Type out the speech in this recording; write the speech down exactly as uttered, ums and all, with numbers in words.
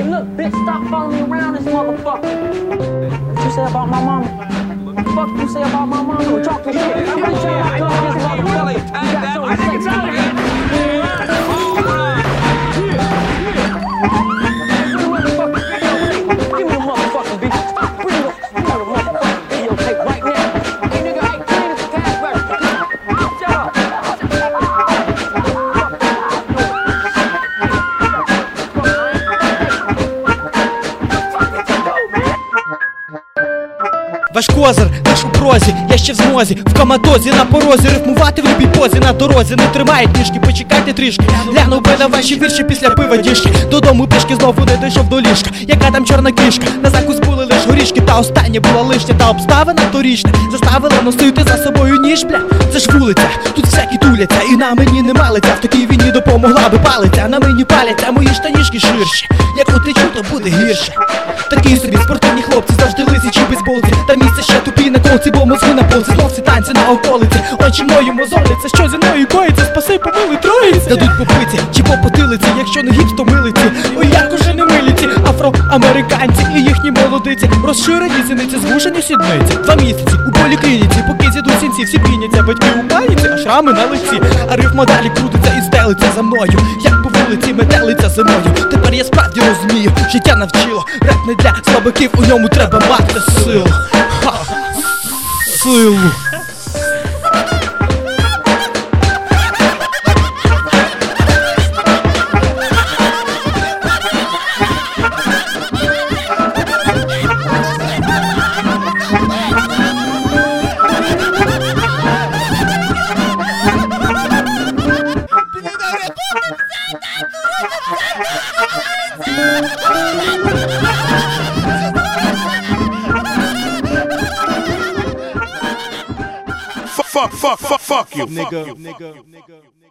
Hey, look, bitch, stop following me around this motherfucker. What you say about my mama? What the fuck you say about my mama? Don't talk to shit. I'm gonna try to talk to this motherfucker. You got something to say about it. Give me the motherfucking beat. Stop bringing the, give me the motherfucking videotape right now. Hey, nigga, hey, clean as a cash register. Shut up. Ваш козир, наш у прозі, я ще в змозі, в коматозі, на порозі, рифмувати в любій позі, на дорозі, не тримають ніжки, почекайте трішки. Глянув би на ваші вірші після пива діжки. Додому пішки знову не дійшов до ліжка. Яка там чорна кішка, на закус були лиш горішки. Та остання була лишня, та обставина торічна заставила носити за собою ніж, бля. Це ж вулиця, тут всякі туляться, і на мені не малиться. В такій війні допомогла би палиця, на мені паляться мої штанішки ширші. Як утечу, то буде гірше. Такі собі спортивні хлопці, завжди лисячі бейсболці. Та місце ще тупі на колці, бо мозги на полці. Знов ці танці на околиці, очі мої мозолиться. Що зі мною коїться, спаси помили троїці. Дадуть по пиці, чи по потилиці, якщо не гіпс, то милиці. Ой, як уже не миліці, афроамериканці і їхні молодиці. Розширені зіниці, звушені сідниці. Два місяці у поліклініці, поки зійдуть сінці, всі піняться, батьки у паніці, а шрами на лиці. А рифма далі крутиться і стелиться за мною, як по вулиці метелиться зимою. Тепер я справді розумію, життя навчило. Реп не для слабаків, у ньому треба мати силу. Ха! Силу. Fuck, fuck, fuck, fuck you, nigga.